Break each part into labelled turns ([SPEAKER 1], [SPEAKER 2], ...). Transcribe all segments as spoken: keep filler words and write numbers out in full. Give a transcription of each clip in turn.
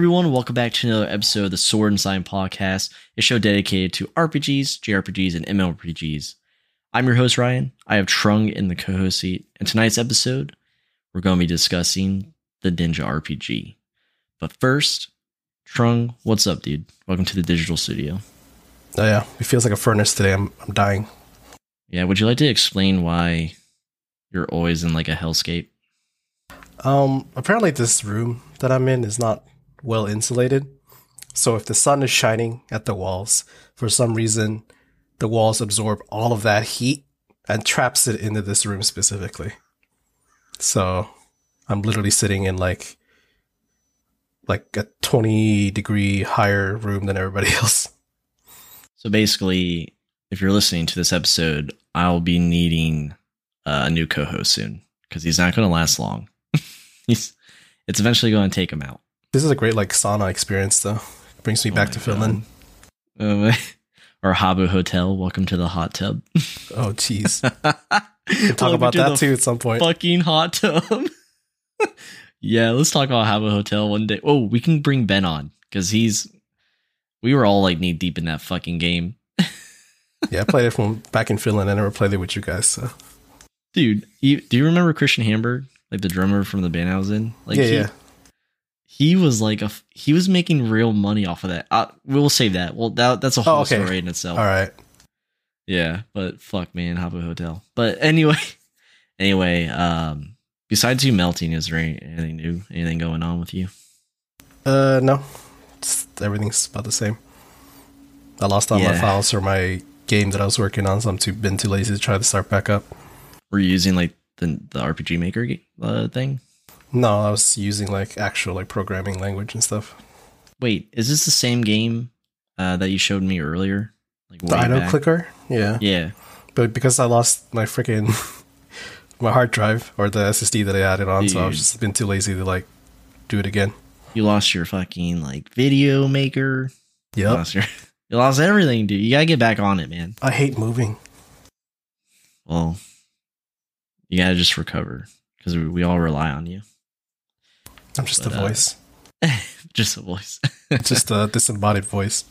[SPEAKER 1] everyone, welcome back to another episode of the Sword and Sign Podcast, a show dedicated to R P Gs, J R P Gs, and M M O R P Gs. I'm your host, Ryan. I have Trung in the co-host seat, and tonight's episode, we're going to be discussing the Ninja R P G. But first, Trung, what's up, dude? Welcome to the digital studio.
[SPEAKER 2] Oh yeah, it feels like a furnace today. I'm I'm dying.
[SPEAKER 1] Yeah, would you like to explain why you're always in like a hellscape?
[SPEAKER 2] Um, apparently this room that I'm in is not well insulated. So if the sun is shining at the walls, for some reason, the walls absorb all of that heat and traps it into this room specifically. So I'm literally sitting in like like a twenty degree higher room than everybody else.
[SPEAKER 1] So basically, if you're listening to this episode, I'll be needing uh, a new co-host soon because he's not going to last long. he's it's eventually going to him out.
[SPEAKER 2] This is a great like sauna experience though. It brings me
[SPEAKER 1] oh
[SPEAKER 2] back to Finland.
[SPEAKER 1] Uh, or Habbo Hotel. Welcome to the hot tub.
[SPEAKER 2] Oh jeez. We'll talk about that too at some point.
[SPEAKER 1] Fucking hot tub. Yeah, let's talk about Habbo Hotel one day. Oh, we can bring Ben on because he's. We were all like knee deep in that fucking game.
[SPEAKER 2] Yeah, I played it from back in Finland. I never played it with you guys. So.
[SPEAKER 1] Dude, you, do you remember Christian Hamburg, like the drummer from the band I was in? Like,
[SPEAKER 2] yeah,
[SPEAKER 1] he,
[SPEAKER 2] yeah.
[SPEAKER 1] He was like a he was making real money off of that. Uh, we'll save that. Well, that that's a whole
[SPEAKER 2] oh, okay.
[SPEAKER 1] story in itself.
[SPEAKER 2] All right.
[SPEAKER 1] Yeah, but fuck, man, Habbo Hotel. But anyway, anyway, um, besides you melting, is there anything new? Anything going on with you?
[SPEAKER 2] Uh, no. It's, everything's about the same. I lost all
[SPEAKER 1] yeah.
[SPEAKER 2] my files for my game that I was working on, so I'm too been too lazy to try to start back up.
[SPEAKER 1] Were you using like the the R P G Maker uh, thing?
[SPEAKER 2] No, I was using like actual like programming language and stuff.
[SPEAKER 1] Wait, is this the same game uh, that you showed me earlier? Like
[SPEAKER 2] the Idle back? Clicker? Yeah.
[SPEAKER 1] Yeah.
[SPEAKER 2] But because I lost my freaking my hard drive or the S S D that I had it on, Dude. so I've just been too lazy to like do it again.
[SPEAKER 1] You lost your fucking like video maker.
[SPEAKER 2] Yep.
[SPEAKER 1] You lost, your, you lost everything, dude. You gotta get back on it, man.
[SPEAKER 2] I hate moving.
[SPEAKER 1] Well, you gotta just recover because we, we all rely on you.
[SPEAKER 2] I'm just
[SPEAKER 1] but,
[SPEAKER 2] a voice.
[SPEAKER 1] Uh, just a voice.
[SPEAKER 2] Just a disembodied voice.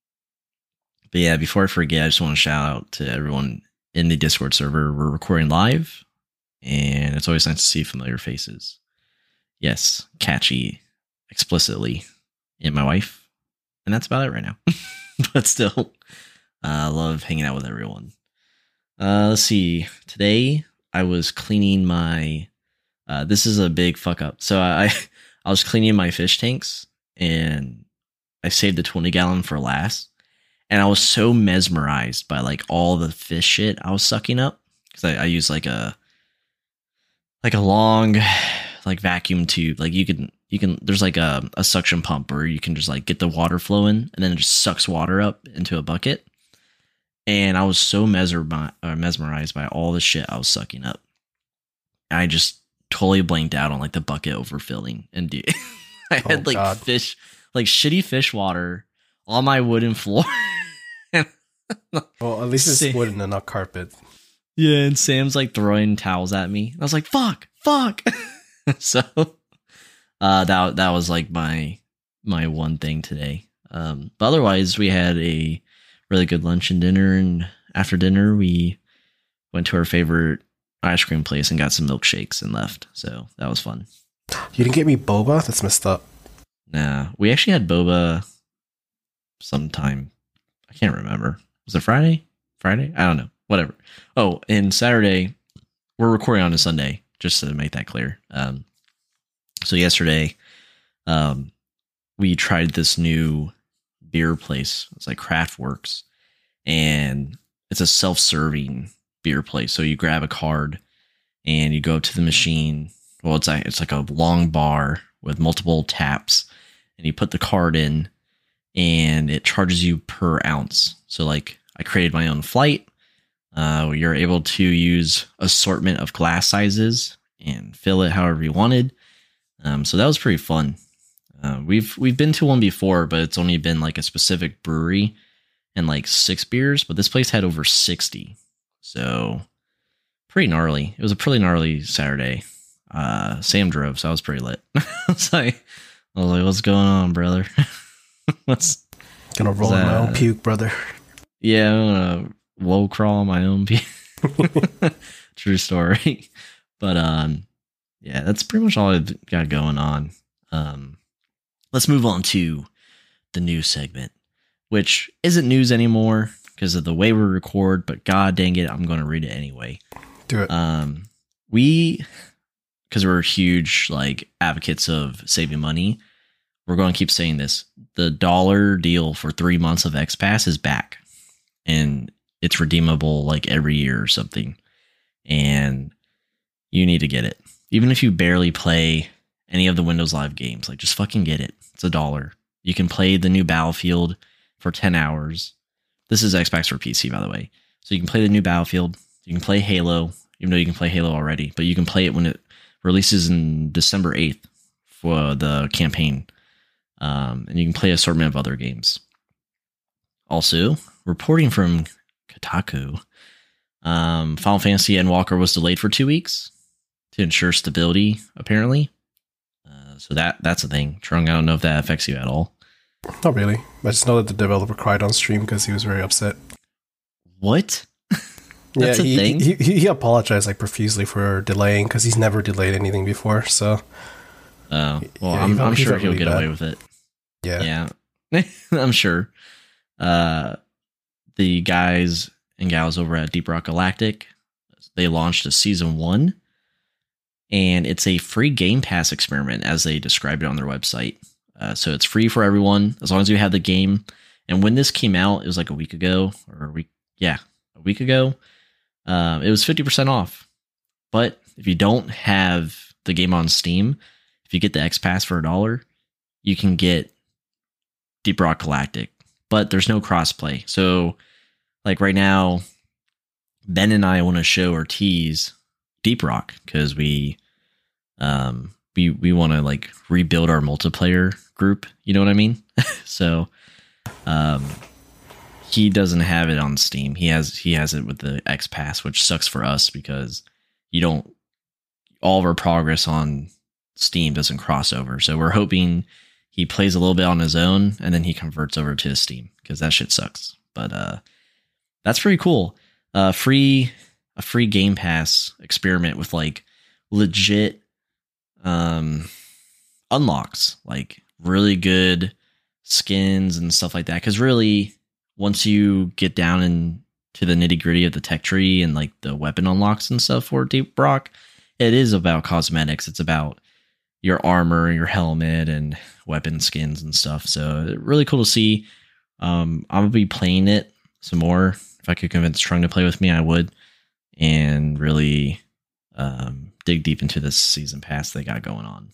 [SPEAKER 1] But yeah, before I forget, I just want to shout out to everyone in the Discord server. We're recording live, and it's always nice to see familiar faces. Yes, catchy, explicitly, and my wife. And that's about it right now. But still, I uh, love hanging out with everyone. Uh, let's see. Today, I was cleaning my... Uh, this is a big fuck up. So I, I was cleaning my fish tanks, and I saved the twenty gallon for last. And I was so mesmerized by like all the fish shit I was sucking up because I, I use like a like a long like vacuum tube. Like you can you can there's like a, a suction pump where you can just like get the water flowing and then it just sucks water up into a bucket. And I was so mesmer- uh, mesmerized by all the shit I was sucking up. I just totally blanked out on like the bucket overfilling, and dude, I had oh, like God. fish like shitty fish water on my wooden floor.
[SPEAKER 2] Well, at least it's Sam, wooden and not carpet.
[SPEAKER 1] Yeah, and Sam's like throwing towels at me. I was like, "Fuck, fuck!" So, uh, that that was like my my one thing today. Um, but otherwise, we had a really good lunch and dinner, and after dinner, we went to our favorite ice cream place and got some milkshakes and left. So that was fun.
[SPEAKER 2] You didn't get me boba? That's messed up.
[SPEAKER 1] Nah, we actually had boba sometime. I can't remember. Was it Friday? Friday? I don't know. Whatever. Oh, and Saturday, we're recording on a Sunday, just to make that clear. Um, so yesterday, um, we tried this new beer place. It's like Craftworks, and it's a self-serving beer place. So you grab a card and you go up to the machine. Well, it's like it's like a long bar with multiple taps, and you put the card in, and it charges you per ounce. So like I created my own flight. Uh, you're able to use assortment of glass sizes and fill it however you wanted. Um, so that was pretty fun. Uh, we've we've been to one before, but it's only been like a specific brewery and like six beers. But this place had over sixty, so pretty gnarly. It was a pretty gnarly Saturday. Uh, Sam drove, so I was pretty lit. I was like, I was like, what's going on, brother? What's
[SPEAKER 2] Gonna roll in my own puke, brother.
[SPEAKER 1] Yeah, I'm gonna low crawl on my own puke. True story. But um, yeah, that's pretty much all I've got going on. Um, let's move on to the news segment, which isn't news anymore because of the way we record. But god dang it, I'm going to read it anyway.
[SPEAKER 2] Do it.
[SPEAKER 1] Um, we, because we're huge like advocates of saving money, we're going to keep saying this. The dollar deal for three months of X Pass is back, and it's redeemable like every year or something. And you need to get it. Even if you barely play any of the Windows Live games, like just fucking get it. It's a dollar. You can play the new Battlefield for ten hours. This is Xbox for P C, by the way. So you can play the new Battlefield. You can play Halo, even though you can play Halo already, but you can play it when it releases in December eighth for the campaign. Um, and you can play an assortment of other games. Also, reporting from Kotaku, um, Final Fantasy Endwalker was delayed for two weeks to ensure stability, apparently. Uh, so that that's a thing. Trung, I don't know if that affects you at all.
[SPEAKER 2] Not really. I just know that the developer cried on stream because he was very upset.
[SPEAKER 1] What?
[SPEAKER 2] That's yeah,
[SPEAKER 1] a
[SPEAKER 2] he,
[SPEAKER 1] thing?
[SPEAKER 2] He, he, he apologized like profusely for delaying because he's never delayed anything before. So,
[SPEAKER 1] oh, well,
[SPEAKER 2] yeah,
[SPEAKER 1] I'm,
[SPEAKER 2] felt,
[SPEAKER 1] I'm sure
[SPEAKER 2] really
[SPEAKER 1] he'll get
[SPEAKER 2] bad.
[SPEAKER 1] away with it.
[SPEAKER 2] Yeah,
[SPEAKER 1] yeah, I'm sure. Uh, the guys and gals over at Deep Rock Galactic, they launched a season one, and it's a free Game Pass experiment, as they described it on their website. Uh, so it's free for everyone as long as you have the game. And when this came out, it was like a week ago, or a week, yeah, a week ago. Um, it was fifty percent off. But if you don't have the game on Steam, if you get the X Pass for a dollar, you can get Deep Rock Galactic, but there's no crossplay. So, like right now, Ben and I want to show or tease Deep Rock because we, um, we we want to like rebuild our multiplayer group. You know what I mean? So, um, he doesn't have it on Steam. He has he has it with the X Pass, which sucks for us because you don't. All of our progress on Steam doesn't cross over. So we're hoping he plays a little bit on his own and then he converts over to his Steam because that shit sucks. But uh, that's pretty cool. Uh, free a free Game Pass experiment with like legit um, unlocks, like really good skins and stuff like that. Because really, once you get down into the nitty gritty of the tech tree and like the weapon unlocks and stuff for Deep Rock, it is about cosmetics. It's about your armor, your helmet, and weapon skins and stuff. So really cool to see. Um, I'm gonna be playing it some more. If I could convince Trung to play with me, I would, and really um, dig deep into this season pass they got going on.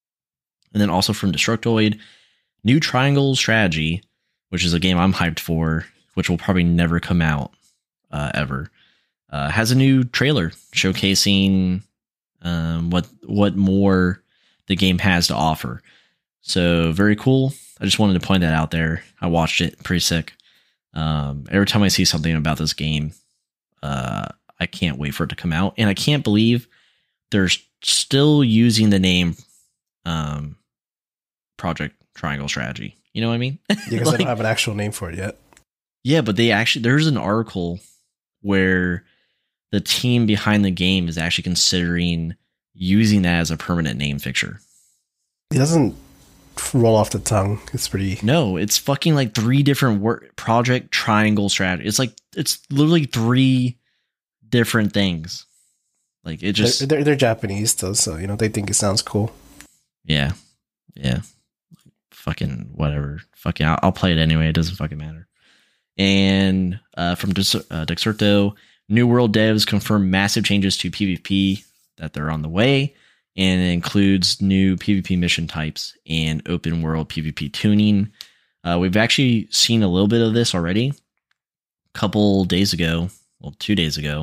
[SPEAKER 1] And then also from Destructoid, new Triangle Strategy, which is a game I'm hyped for, which will probably never come out uh, ever, uh, has a new trailer showcasing um, what what more the game has to offer. So very cool. I just wanted to point that out there. I watched it, pretty sick. Um, every time I see something about this game, uh, I can't wait for it to come out. And I can't believe they're still using the name um, Project Triangle Strategy. You know what I mean?
[SPEAKER 2] Yeah, because
[SPEAKER 1] Like,
[SPEAKER 2] they don't have an actual name for it yet.
[SPEAKER 1] yeah, but they actually, there's an article where the team behind the game is actually considering using that as a permanent name fixture.
[SPEAKER 2] It doesn't roll off the tongue. It's pretty.
[SPEAKER 1] No, it's fucking like three different word Project Triangle Strategy. It's like it's literally three different things. Like it just
[SPEAKER 2] They're, they're, they're Japanese though, so you know they think it sounds cool.
[SPEAKER 1] yeah, yeah, fucking whatever. Fucking, I'll, I'll play it anyway. It doesn't fucking matter. And uh, from Dis- uh, Dexerto, New World devs confirm massive changes to PvP that they're on the way. And it includes new PvP mission types and open world PvP tuning. Uh, we've actually seen a little bit of this already. A couple days ago, well, two days ago,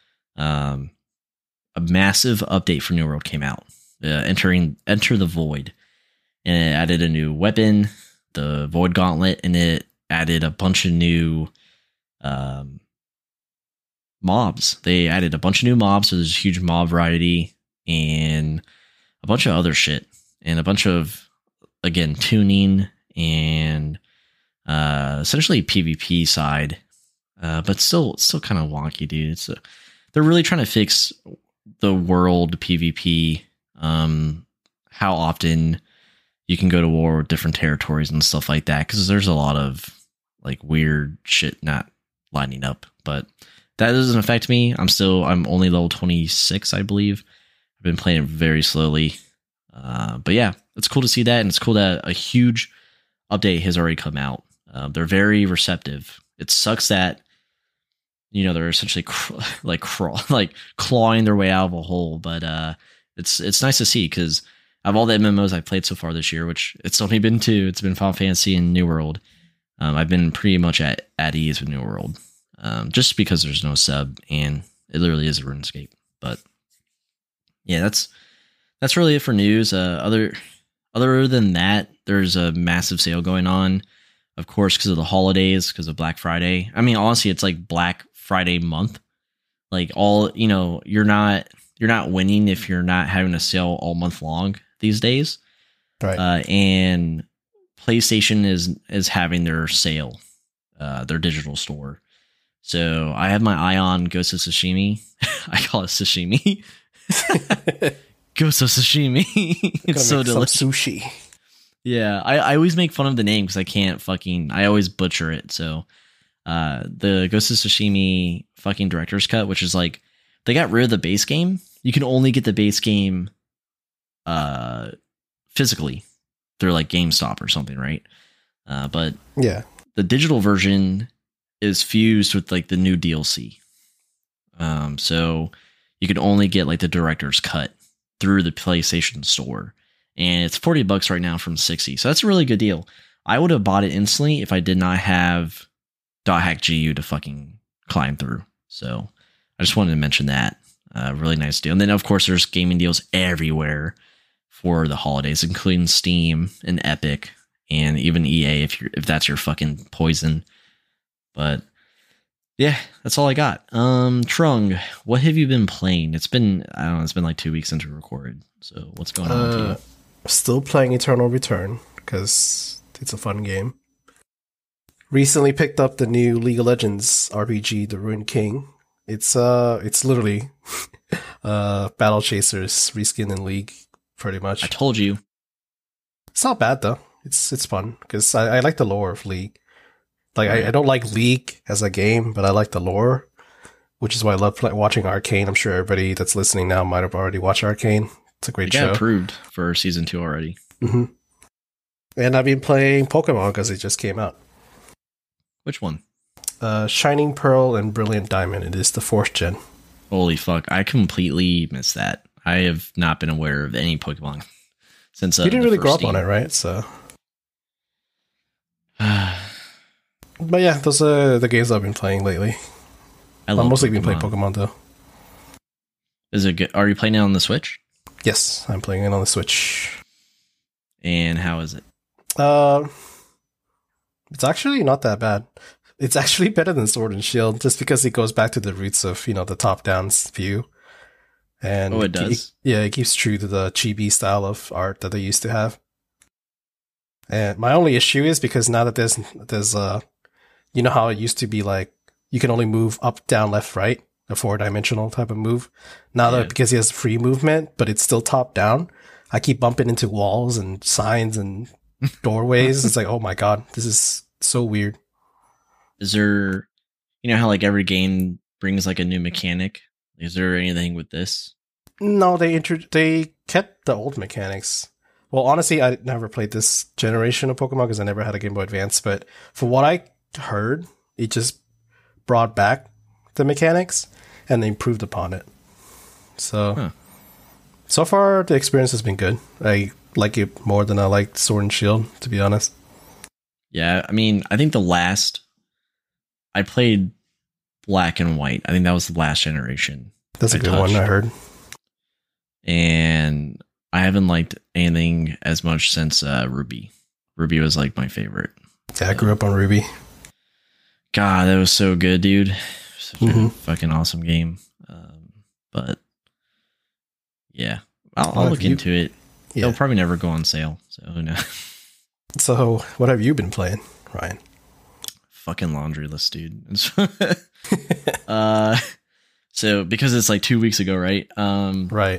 [SPEAKER 1] um, a massive update for New World came out. Uh, entering Enter the Void. And it added a new weapon, the Void Gauntlet, and it added a bunch of new um, mobs. They added a bunch of new mobs, so there's a huge mob variety. And a bunch of other shit, and a bunch of again, tuning and uh, essentially PvP side, uh, but still, still kind of wonky, dude. It's a, they're really trying to fix the world PvP. Um, how often you can go to war with different territories and stuff like that, because there's a lot of like weird shit not lining up. But that doesn't affect me. I'm still, I'm only level twenty-six, I believe. I've been playing it very slowly. Uh, but yeah, it's cool to see that. And it's cool that a huge update has already come out. Uh, they're very receptive. It sucks that, you know, they're essentially cr- like crawl, like clawing their way out of a hole. But uh, it's it's nice to see, because of all the M M Os I've played so far this year, which it's only been two, it's been Final Fantasy and New World. Um, I've been pretty much at, at ease with New World, um, just because there's no sub and it literally is a RuneScape. But yeah, that's that's really it for news. Uh, other other than that, there's a massive sale going on, of course, because of the holidays, because of Black Friday. I mean, honestly, it's like Black Friday month. Like all, you know, you're not you're not winning if you're not having a sale all month long these days.
[SPEAKER 2] Right.
[SPEAKER 1] Uh, and PlayStation is is having their sale, uh, their digital store. So I have my eye on Ghost of Tsushima. I call it sashimi. Ghost of Tsushima. It's so delicious.
[SPEAKER 2] Sushi.
[SPEAKER 1] Yeah, I, I always make fun of the name because I can't fucking. I always butcher it. So, uh, the Ghost of Tsushima fucking director's cut, which is like they got rid of the base game. You can only get the base game, uh, physically through like GameStop or something, right? Uh, but
[SPEAKER 2] yeah,
[SPEAKER 1] the digital version is fused with like the new D L C. Um, so you can only get like the director's cut through the PlayStation Store, and it's forty bucks right now from sixty. So that's a really good deal. I would have bought it instantly if I did not have dot hack G U to fucking climb through. So I just wanted to mention that. Uh, really nice deal. And then of course there's gaming deals everywhere for the holidays, including Steam and Epic and even E A if you're if that's your fucking poison. But yeah, that's all I got. Um, Trung, what have you been playing? It's been I don't know, it's been like two weeks since we recorded. So what's going on
[SPEAKER 2] uh,
[SPEAKER 1] with you?
[SPEAKER 2] Still playing Eternal Return because it's a fun game. Recently picked up the new League of Legends R P G, The Ruined King. It's uh, it's literally uh, Battle Chasers reskin in League, pretty much.
[SPEAKER 1] I told you.
[SPEAKER 2] It's not bad though. It's it's fun because I, I like the lore of League. Like I, I don't like League as a game, but I like the lore, which is why I love play, watching Arcane. I'm sure everybody that's listening now might have already watched Arcane. It's a great
[SPEAKER 1] it got
[SPEAKER 2] show.
[SPEAKER 1] Approved for season two already.
[SPEAKER 2] Mm-hmm. And I've been playing Pokemon because it just came out.
[SPEAKER 1] Which one?
[SPEAKER 2] Uh, Shining Pearl and Brilliant Diamond. It is the fourth gen.
[SPEAKER 1] Holy fuck! I completely missed that. I have not been aware of any Pokemon since uh,
[SPEAKER 2] you didn't
[SPEAKER 1] the
[SPEAKER 2] really grow
[SPEAKER 1] first
[SPEAKER 2] up on
[SPEAKER 1] game.
[SPEAKER 2] it, right? So. But yeah, those are the games I've been playing lately.
[SPEAKER 1] I
[SPEAKER 2] I've
[SPEAKER 1] love
[SPEAKER 2] mostly
[SPEAKER 1] Pokemon.
[SPEAKER 2] been playing Pokemon though.
[SPEAKER 1] Is it good? Are you playing it on the Switch?
[SPEAKER 2] Yes, I'm playing it on the Switch.
[SPEAKER 1] And how is it?
[SPEAKER 2] Uh, it's actually not that bad. It's actually better than Sword and Shield, just because it goes back to the roots of, you know, the top-down view. And
[SPEAKER 1] Oh, it does?
[SPEAKER 2] yeah, it keeps true to the chibi style of art that they used to have. And my only issue is because now that there's there's uh, you know how it used to be like you can only move up, down, left, right, a four-dimensional type of move. Now
[SPEAKER 1] Yeah.
[SPEAKER 2] that because he has free movement, but it's still top-down, I keep bumping into walls and signs and doorways. It's like, oh my god, this is so weird.
[SPEAKER 1] Is there, you know how like every game brings like a new mechanic? Is there anything with this?
[SPEAKER 2] No, they intro- they kept the old mechanics. Well, honestly, I never played this generation of Pokemon because I never had a Game Boy Advance. But from what I heard, it just brought back the mechanics and they improved upon it. So,
[SPEAKER 1] Huh.
[SPEAKER 2] so far the experience has been good. I like it more than I like Sword and Shield, to be honest.
[SPEAKER 1] Yeah, I mean, I think the last I played Black and White. I think that was the last generation.
[SPEAKER 2] That's a
[SPEAKER 1] I
[SPEAKER 2] good
[SPEAKER 1] touched.
[SPEAKER 2] one. I heard.
[SPEAKER 1] And I haven't liked anything as much since uh, Ruby. Ruby was like my favorite.
[SPEAKER 2] Yeah, I grew up on Ruby.
[SPEAKER 1] God, that was so good, dude. Such
[SPEAKER 2] Mhm.
[SPEAKER 1] a fucking awesome game. Um, but yeah, I'll,
[SPEAKER 2] Well,
[SPEAKER 1] I'll
[SPEAKER 2] if
[SPEAKER 1] look
[SPEAKER 2] you-
[SPEAKER 1] into it.
[SPEAKER 2] Yeah.
[SPEAKER 1] They'll probably never go on sale. So who knows?
[SPEAKER 2] So what have you been playing, Ryan?
[SPEAKER 1] Fucking laundry list, dude. uh, so because it's like two weeks ago, right? Um,
[SPEAKER 2] right.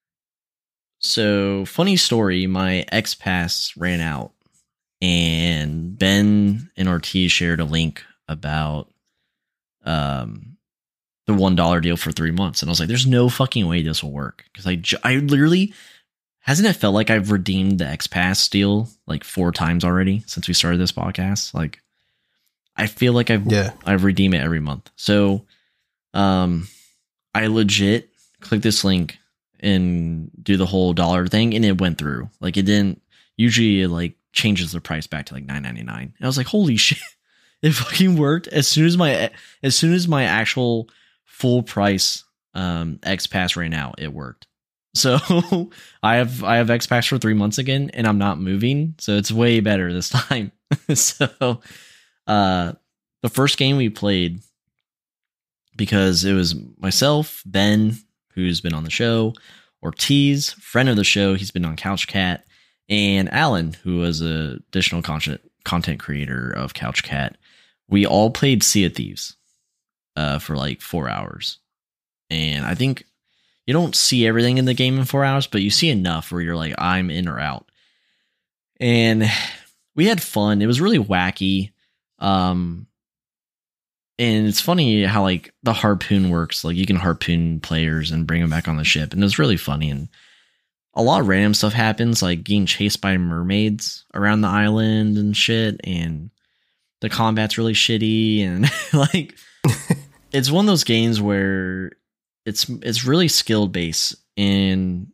[SPEAKER 1] So funny story. My X Pass ran out, and Ben and Ortiz shared a link about um the one dollar deal for three months, and I was like, "There's no fucking way this will work," because I ju- I literally hasn't it felt like I've redeemed the X Pass deal like four times already since we started this podcast, like. I feel like I've
[SPEAKER 2] yeah.
[SPEAKER 1] I've redeemed it every month. So um I legit click this link and do the whole dollar thing, and it went through. Like it didn't usually it like changes the price back to like nine ninety-nine. And I was like, holy shit. It fucking worked. As soon as my as soon as my actual full price um X Pass ran out, it worked. So I have I have X Pass for three months again, and I'm not moving. So it's way better this time. So Uh, the first game we played, because it was myself, Ben, who's been on the show, Ortiz, friend of the show, he's been on Couch Cat, and Alan, who was a additional content content creator of Couch Cat. We all played Sea of Thieves, uh, for like four hours, and I think you don't see everything in the game in four hours, but you see enough where you're like, I'm in or out, and we had fun. It was really wacky. Um, and it's funny how like the harpoon works. Like you can harpoon players and bring them back on the ship, and it was really funny. And a lot of random stuff happens, like getting chased by mermaids around the island and shit. And the combat's really shitty, and like it's one of those games where it's it's really skill based and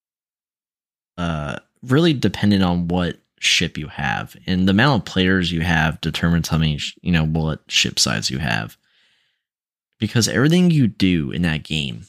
[SPEAKER 1] uh really dependent on what ship you have, and the amount of players you have determines how many, you know, what ship size you have, because everything you do in that game,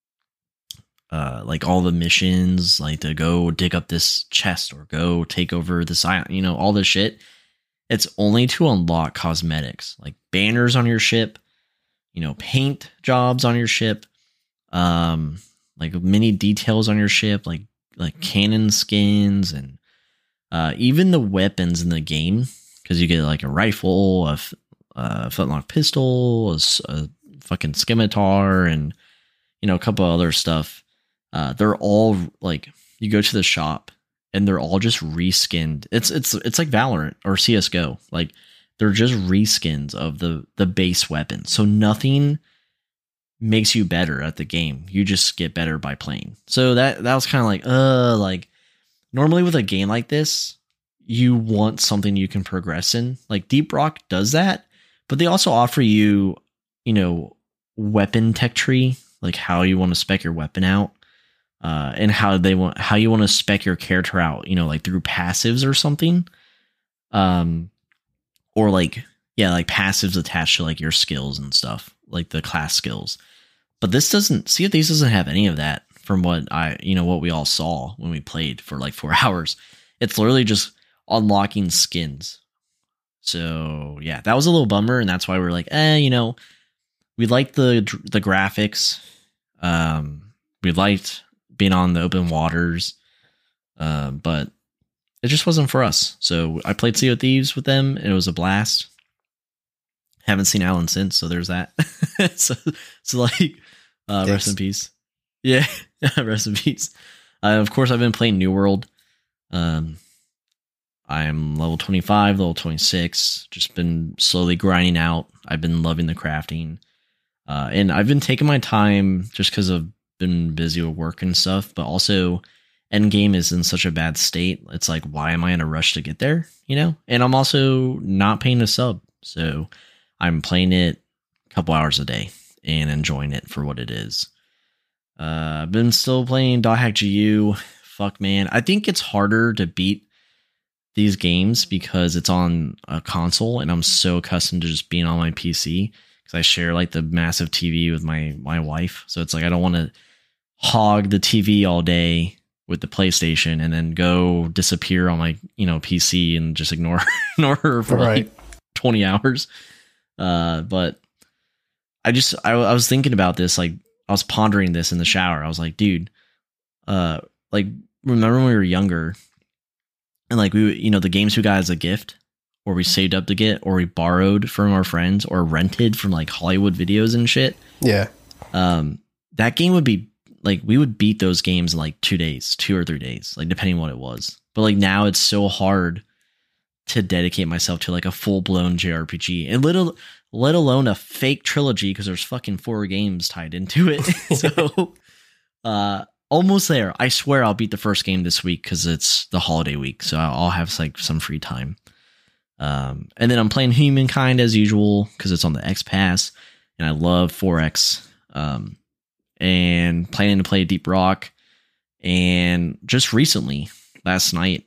[SPEAKER 1] uh like all the missions, like to go dig up this chest or go take over this island, you know, all this shit, it's only to unlock cosmetics like banners on your ship, you know, paint jobs on your ship, um like many details on your ship, like like cannon skins, and Uh, even the weapons in the game, because you get like a rifle, a, f- a flintlock pistol, a, s- a fucking scimitar, and you know a couple other stuff. Uh, they're all like you go to the shop and they're all just reskinned. It's it's it's like Valorant or C S G O. Like they're just reskins of the the base weapon. So nothing makes you better at the game. You just get better by playing. So that that was kind of like uh like. Normally with a game like this, you want something you can progress in. Like Deep Rock does that, but they also offer you, you know, weapon tech tree, like how you want to spec your weapon out, uh, and how they want how you want to spec your character out, you know, like through passives or something. Um or like yeah, like passives attached to like your skills and stuff, like the class skills. But this doesn't Sea of Thieves doesn't have any of that. From what I, you know, what we all saw when we played for like four hours, it's literally just unlocking skins. So yeah, that was a little bummer, and that's why we're like, eh, you know, we liked the the graphics, um, we liked being on the open waters, uh, but it just wasn't for us. So I played Sea of Thieves with them, and it was a blast. Haven't seen Alan since, so there's that. so, so like, uh, rest in peace. Yeah, rest in peace. Uh, of course, I've been playing New World. Um, I'm level twenty-five, level twenty-six. Just been slowly grinding out. I've been loving the crafting. Uh, and I've been taking my time just because I've been busy with work and stuff. But also, Endgame is in such a bad state. It's like, why am I in a rush to get there? You know? And I'm also not paying a sub. So I'm playing it a couple hours a day and enjoying it for what it is. Uh, I've been still playing Dot Hack G U. Fuck, man. I think it's harder to beat these games because it's on a console, and I'm so accustomed to just being on my P C because I share like the massive T V with my my wife. So it's like I don't want to hog the T V all day with the PlayStation and then go disappear on my, you know, P C and just ignore ignore her for
[SPEAKER 2] right.
[SPEAKER 1] like twenty hours. Uh, but I just I, I was thinking about this, like I was pondering this in the shower. I was like, dude, uh, like remember when we were younger and like we, you know, the games we got as a gift or we saved up to get or we borrowed from our friends or rented from like Hollywood Videos and shit.
[SPEAKER 2] Yeah.
[SPEAKER 1] Um, that game would be like, we would beat those games in like two days, two or three days, like depending on what it was. But like now it's so hard to dedicate myself to like a full blown J R P G and little, let alone a fake trilogy because there's fucking four games tied into it. So, uh, almost there. I swear I'll beat the first game this week because it's the holiday week, so I'll have like some free time. Um, and then I'm playing Humankind as usual because it's on the X Pass, and I love four X. Um, and planning to play Deep Rock. And just recently, last night,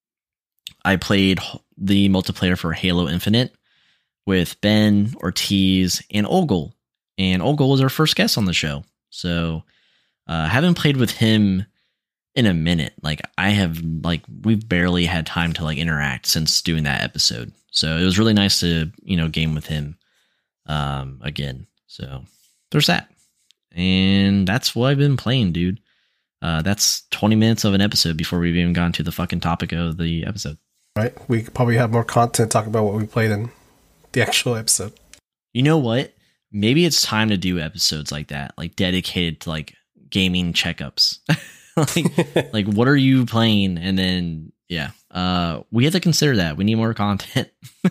[SPEAKER 1] I played the multiplayer for Halo Infinite with Ben, Ortiz, and Ogul. And Ogul was our first guest on the show. So I uh, haven't played with him in a minute. Like I have, like we've barely had time to like interact since doing that episode. So it was really nice to, you know, game with him um, again. So there's that. And that's what I've been playing, dude. Uh, that's twenty minutes of an episode before we've even gone to the fucking topic of the episode.
[SPEAKER 2] Right. We probably have more content to talk about what we played in the actual episode.
[SPEAKER 1] You know what? Maybe it's time to do episodes like that, like dedicated to like gaming checkups. like, like what are you playing? And then, yeah, uh, we have to consider that. We need more content.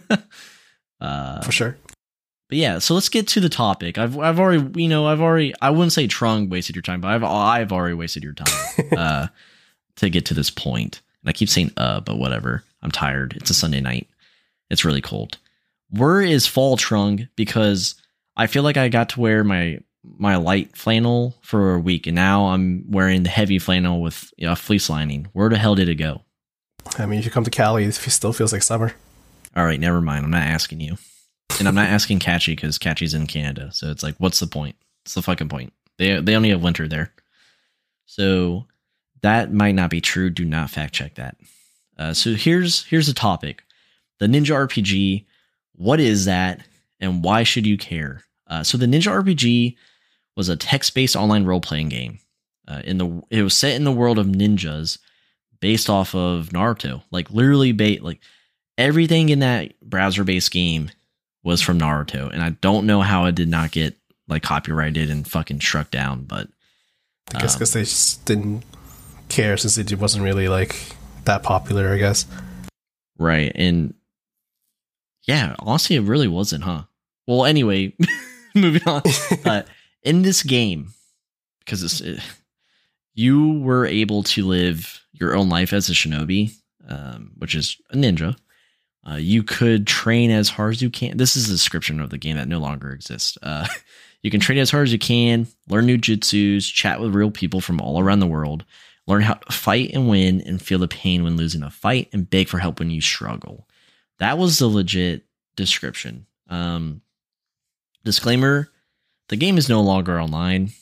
[SPEAKER 1] uh,
[SPEAKER 2] For sure.
[SPEAKER 1] But yeah, so let's get to the topic. I've I've already, you know, I've already, I wouldn't say Trung wasted your time, but I've I've already wasted your time uh, to get to this point. And I keep saying uh, but whatever. I'm tired. It's a Sunday night. It's really cold. Where is fall, Trung? Because I feel like I got to wear my my light flannel for a week, and now I'm wearing the heavy flannel with, you know, fleece lining. Where the hell did it go?
[SPEAKER 2] I mean, if you come to Cali, it still feels like summer.
[SPEAKER 1] All right, never mind. I'm not asking you. And I'm not asking Catchy because Catchy's in Canada. So it's like, what's the point? It's the fucking point. They they only have winter there. So that might not be true. Do not fact check that. Uh, so here's here's the topic. The Ninja R P G. What is that? And why should you care? Uh, so the Ninja R P G was a text-based online role-playing game. Uh, in the It was set in the world of ninjas based off of Naruto. Like literally, ba- like everything in that browser-based game was from Naruto, and I don't know how it did not get like copyrighted and fucking struck down, but
[SPEAKER 2] I guess because um, they just didn't care since it wasn't really like that popular, I guess.
[SPEAKER 1] Right, and yeah, honestly, it really wasn't, huh? Well, anyway, moving on. Uh, in this game, because it's, it, you were able to live your own life as a shinobi, um, which is a ninja. Uh, you could train as hard as you can. This is a description of the game that no longer exists. Uh, you can train as hard as you can, learn new jutsus, chat with real people from all around the world, learn how to fight and win, and feel the pain when losing a fight, and beg for help when you struggle. That was the legit description. Um, disclaimer, the game is no longer online,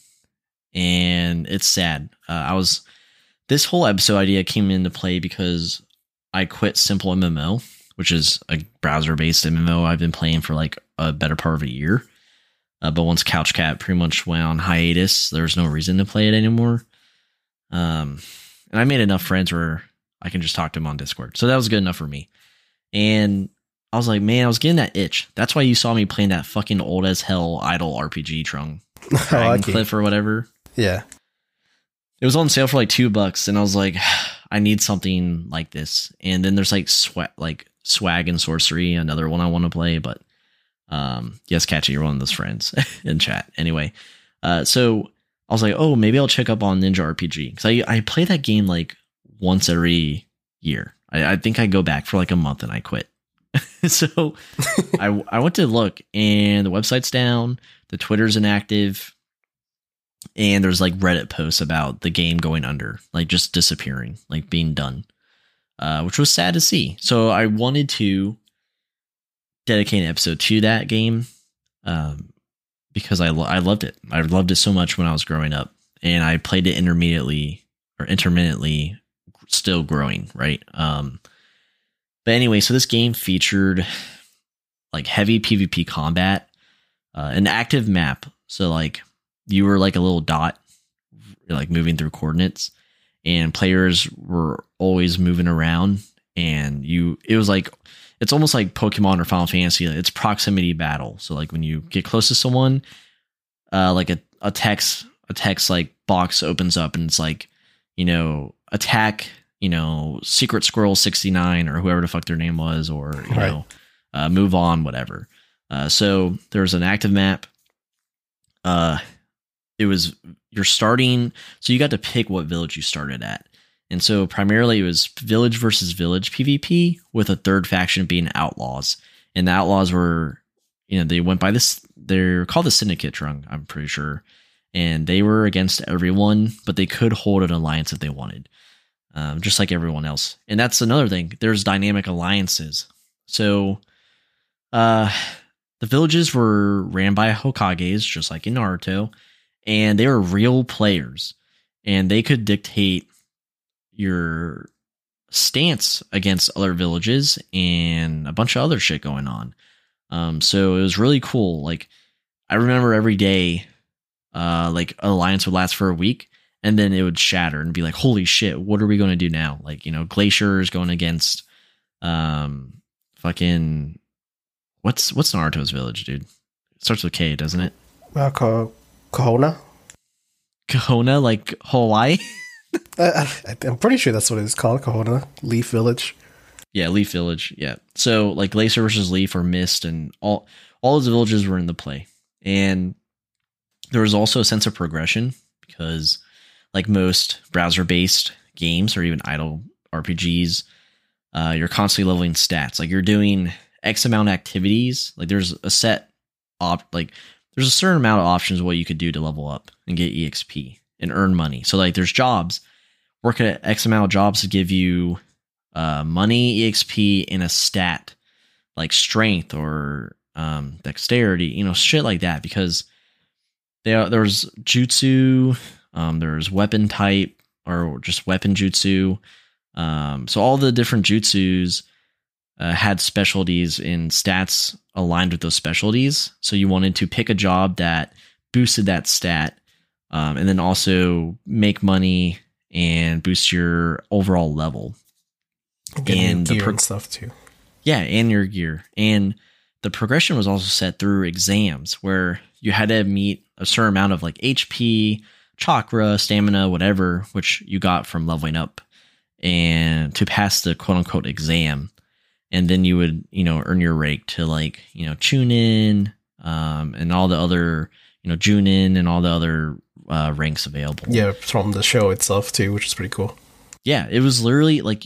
[SPEAKER 1] and it's sad. Uh, I was this whole episode idea came into play because I quit Simple M M O, which is a browser-based M M O I've been playing for like a better part of a year. Uh, but once Couch Cat pretty much went on hiatus, there was no reason to play it anymore. Um, and I made enough friends where I can just talk to them on Discord. So that was good enough for me. And I was like, man, I was getting that itch. That's why you saw me playing that fucking old as hell idle R P G, Trung. Dragon Cliff or whatever.
[SPEAKER 2] Yeah.
[SPEAKER 1] It was on sale for like two bucks, and I was like, I need something like this. And then there's like sweat, like Swag and Sorcery, another one I want to play. But um, yes, Catchy, you're one of those friends in chat. Anyway, uh, so I was like, oh, maybe I'll check up on Ninja R P G because I I play that game like once every year. I, I think I go back for like a month and I quit. So I I went to look, and the website's down, the Twitter's inactive. And there's like Reddit posts about the game going under, like just disappearing, like being done, uh, which was sad to see. So I wanted to dedicate an episode to that game um, because I, lo- I loved it. I loved it so much when I was growing up, and I played it intermittently or intermittently still growing. Right. Um, but anyway, so this game featured like heavy PvP combat, uh, an active map. So like, you were like a little dot, like moving through coordinates, and players were always moving around, and you it was like it's almost like Pokemon or Final Fantasy. It's proximity battle. So like when you get close to someone, uh, like a, a text a text like box opens up and it's like, you know, attack, you know, Secret Squirrel sixty-nine or whoever the fuck their name was, or you
[SPEAKER 2] Right.
[SPEAKER 1] know, uh, move on, whatever. Uh, so there's an active map. Uh, it was you're starting, so you got to pick what village you started at. And so primarily it was village versus village PvP, with a third faction being outlaws. And the outlaws were, you know, they went by this, they're called the Syndicate Drunk, I'm pretty sure. And they were against everyone, but they could hold an alliance if they wanted, um, just like everyone else. And that's another thing. There's dynamic alliances. So uh, the villages were ran by Hokages, just like in Naruto. And they were real players. And they could dictate your stance against other villages and a bunch of other shit going on. Um, so it was really cool. Like, I remember every day, uh, like an alliance would last for a week, and then it would shatter and be like, holy shit, what are we going to do now? Like, you know, Glacier's going against, um, fucking, what's, what's Naruto's village, dude? It starts with K, doesn't it?
[SPEAKER 2] Uh, Ko- Kohona?
[SPEAKER 1] Kahona, like Hawaii?
[SPEAKER 2] Uh, I, I'm pretty sure that's what it's called, Kohona. Leaf Village.
[SPEAKER 1] Yeah, Leaf Village. Yeah. So like Glacier versus Leaf or Mist, and all all of the villages were in the play. And there was also a sense of progression, because like most browser-based games or even idle R P Gs, uh, you're constantly leveling stats. Like you're doing X amount of activities. Like there's a set op like there's a certain amount of options of what you could do to level up and get E X P and earn money. So like there's jobs. Work at X amount of jobs to give you uh, money, E X P, and a stat like strength or um, dexterity, you know, shit like that. Because there there's jutsu, um, there's weapon type or just weapon jutsu. Um, so all the different jutsus uh, had specialties and stats aligned with those specialties. So you wanted to pick a job that boosted that stat, um, and then also make money and boost your overall level.
[SPEAKER 2] Getting
[SPEAKER 1] and
[SPEAKER 2] gear
[SPEAKER 1] the pro-
[SPEAKER 2] and stuff too.
[SPEAKER 1] Yeah, and your gear. And the progression was also set through exams, where you had to meet a certain amount of like H P, chakra, stamina, whatever, which you got from leveling up, and to pass the quote unquote exam. And then you would, you know, earn your rake to like, you know, tune in, um, and all the other, you know, Junin and all the other uh, ranks available.
[SPEAKER 2] Yeah, from the show itself too, which is pretty cool.
[SPEAKER 1] Yeah, it was literally like,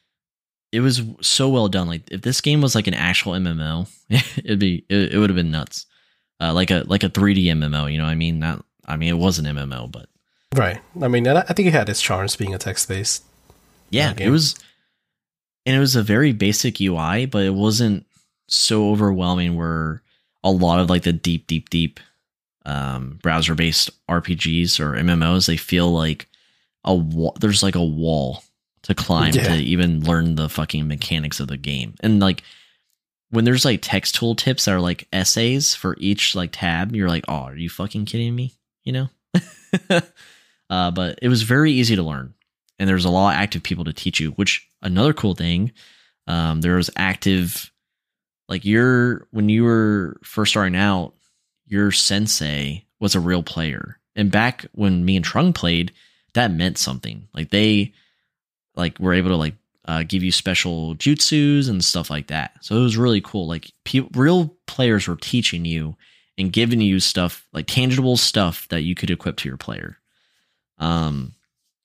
[SPEAKER 1] it was so well done. Like if this game was like an actual M M O, it'd be it, it would have been nuts. Uh, like a like a three D M M O, you know what I mean? Not I mean it was an M M O, but
[SPEAKER 2] Right. I mean, I think it had its charms being a text-based.
[SPEAKER 1] yeah,
[SPEAKER 2] game.
[SPEAKER 1] it was, and it was a very basic U I, but it wasn't so overwhelming where a lot of like the deep, deep, deep um, browser-based R P Gs or M M Os, they feel like a wall. There's like a wall to climb
[SPEAKER 2] Yeah.
[SPEAKER 1] to even learn the fucking mechanics of the game. And like when there's like text tool tips that are like essays for each like tab, you're like, oh, are you fucking kidding me? You know? uh, but it was very easy to learn. And there's a lot of active people to teach you, which another cool thing, um, there was active, like your, when you were first starting out, your sensei was a real player. And back when me and Trung played, that meant something. Like they, like were able to like uh, give you special jutsus and stuff like that. So it was really cool. Like pe- real players were teaching you and giving you stuff, like tangible stuff that you could equip to your player. Um,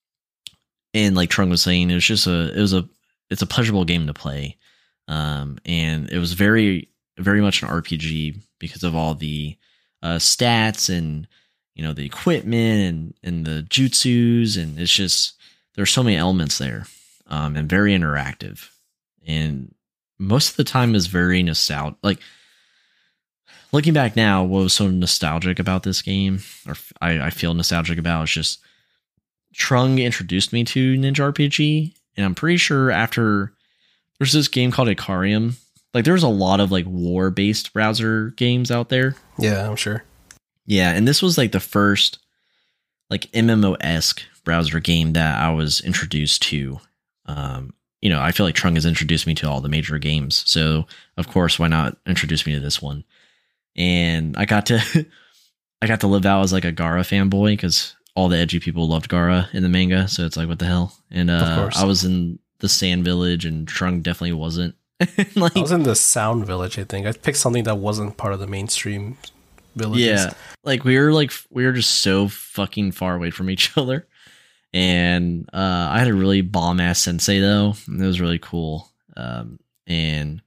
[SPEAKER 1] and like Trung was saying, it was just a, it was a, it's a pleasurable game to play. Um, and it was very, very much an R P G because of all the uh, stats and, you know, the equipment and, and the jutsus. And it's just, there's so many elements there, um, and very interactive. And most of the time is very nostalgic. Like looking back now, what was so nostalgic about this game, or I, I feel nostalgic about, is just Trung introduced me to Ninja R P G. And I'm pretty sure after there's this game called Ikariam, like there's a lot of like war based browser games out there.
[SPEAKER 2] Yeah, I'm sure.
[SPEAKER 1] Yeah. And this was like the first like M M O-esque browser game that I was introduced to. Um, you know, I feel like Trung has introduced me to all the major games. So, of course, why not introduce me to this one? And I got to I got to live out as like a Gaara fanboy because all the edgy people loved Gaara in the manga. So it's like, what the hell? And uh, I was in the Sand Village, and Trung definitely wasn't. Like,
[SPEAKER 2] I was in the Sound Village, I think. I picked something that wasn't part of the mainstream villages.
[SPEAKER 1] Yeah, like we were like we were just so fucking far away from each other. And uh, I had a really bomb ass sensei though. And it was really cool. Um, and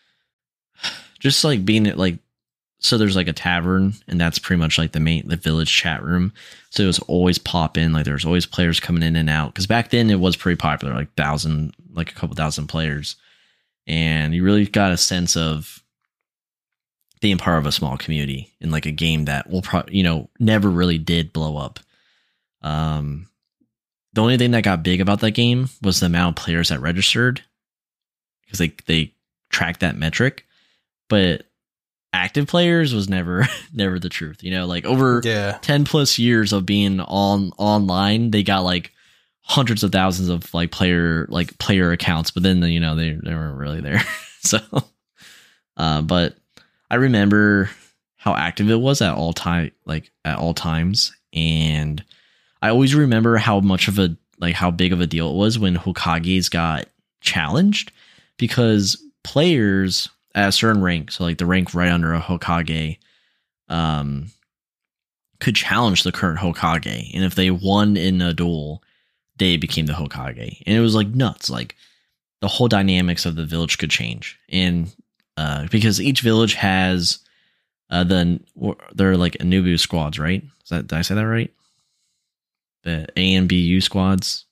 [SPEAKER 1] just like being at like, so there's like a tavern, and that's pretty much like the main, the village chat room. So it was always pop in, like there's always players coming in and out. Cause back then it was pretty popular, like thousand, like a couple thousand players. And you really got a sense of being part of a small community in like a game that will probably, you know, never really did blow up. Um, The only thing that got big about that game was the amount of players that registered, because they they tracked that metric, but active players was never never the truth. You know, like over
[SPEAKER 2] yeah.
[SPEAKER 1] ten plus years of being on online, they got like hundreds of thousands of like player like player accounts, but then you know they they weren't really there. So, uh, but I remember how active it was at all time, like at all times, and I always remember how much of a, like how big of a deal it was when Hokages got challenged, because players at a certain rank, so like the rank right under a Hokage, um, could challenge the current Hokage. And if they won in a duel, they became the Hokage. And it was like nuts. Like the whole dynamics of the village could change. And uh, because each village has uh, the, they're like Anubu squads, right? Is that, did I say that right? The A and B U squads.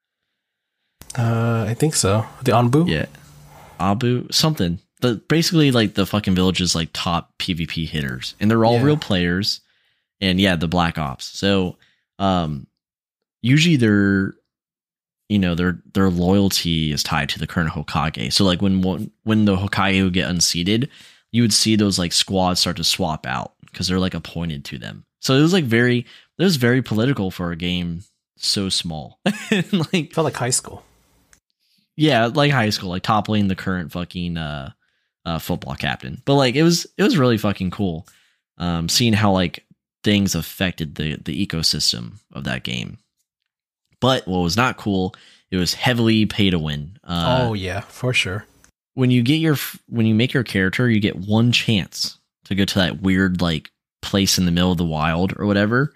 [SPEAKER 2] Uh, I think so. The Anbu?
[SPEAKER 1] Yeah. Abu, something. The basically like the fucking village's like top PvP hitters. And they're all
[SPEAKER 2] Yeah.
[SPEAKER 1] real players. And yeah, the Black Ops. So um usually their you know, their their loyalty is tied to the current Hokage. So like when one, when the Hokage would get unseated, you would see those like squads start to swap out because they're like appointed to them. So it was like very, it was very political for a game so small. Like
[SPEAKER 2] Felt like high school.
[SPEAKER 1] yeah, like high school, like toppling the current fucking uh, uh, football captain. But like it was, it was really fucking cool, um, seeing how like things affected the the ecosystem of that game. But what was not cool, it was heavily pay to win. Uh,
[SPEAKER 2] oh yeah, for sure.
[SPEAKER 1] When you get your, when you make your character, you get one chance to go to that weird like place in the middle of the wild or whatever,